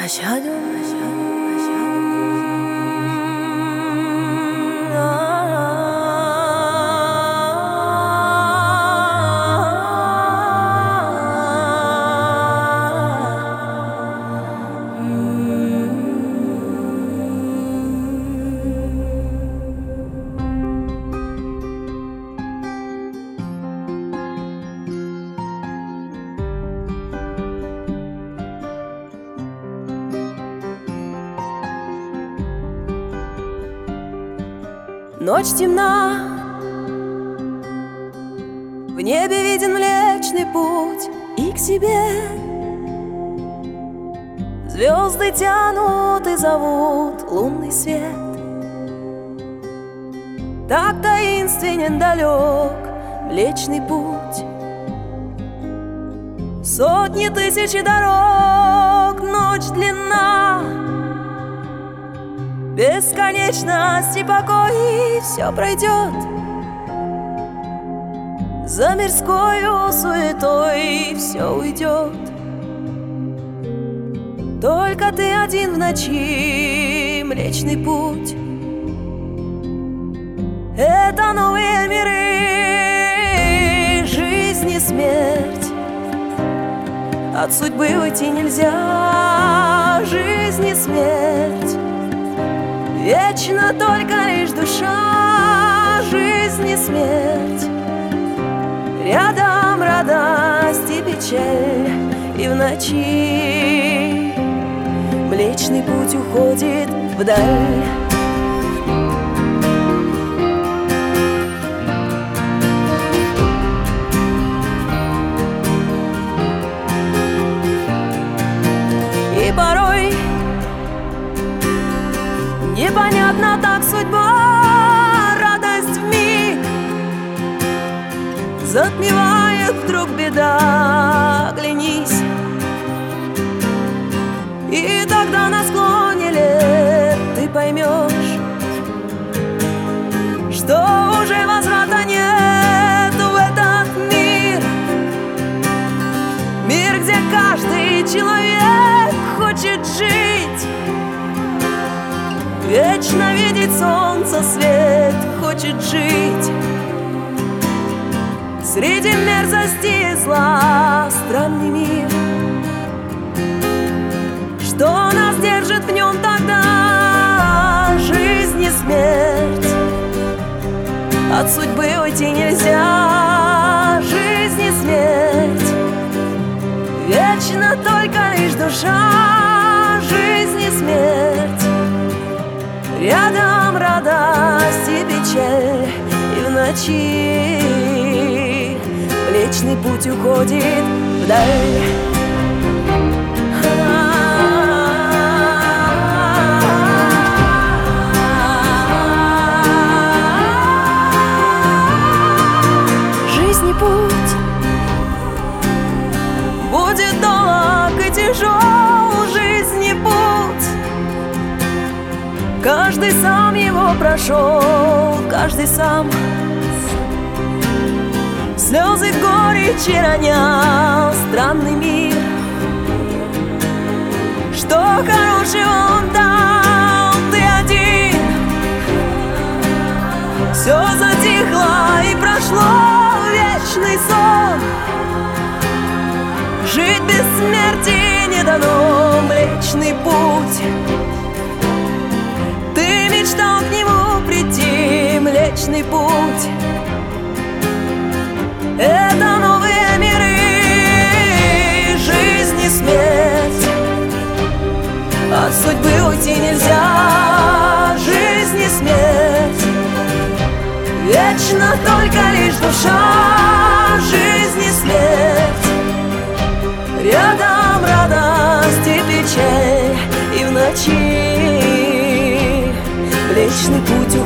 أشهد Ночь темна, в небе виден Млечный Путь, и к себе звезды тянут и зовут лунный свет. Так таинственен далек Млечный Путь, сотни тысячи дорог, ночь длинна, бесконечность и покой, и все пройдет. За мирскою суетой все уйдет. Только ты один в ночи, Млечный Путь. Это новые миры, жизнь и смерть. От судьбы уйти нельзя, жизнь и смерть. Вечно только лишь душа, жизнь и смерть. Рядом радость и печаль, и в ночи Млечный Путь уходит вдаль. И порой непонятно так судьба, радость вмиг затмевает вдруг беда. Оглянись, и тогда на склоне лет ты поймешь, что уже возврата нет в этот мир. Мир, где каждый человек хочет жить, вечно видеть солнце свет, хочет жить. Среди мерзости и зла странный мир. Что нас держит в нем тогда? Жизнь и смерть. От судьбы уйти нельзя, жизнь и смерть. Вечно только лишь душа, жизнь и смерть. Рядом радость и печаль, и в ночи Млечный Путь уходит вдаль. Жизнь и путь будет долг и тяжел, жизнь и путь. Каждый сам его прошел, каждый сам слезы горечи ронял. Странный мир, что хорошего он дал, ты один. Все затихло и прошло, вечный сон. Жить без смерти не дано, Млечный Путь. Ты мечтал к нему прийти, Млечный Путь. Это новые миры, жизнь и смерть. От судьбы уйти нельзя, жизнь и смерть. Вечно только лишь душа, жизнь и смерть. Рядом радость и печаль, и в ночи Млечный Путь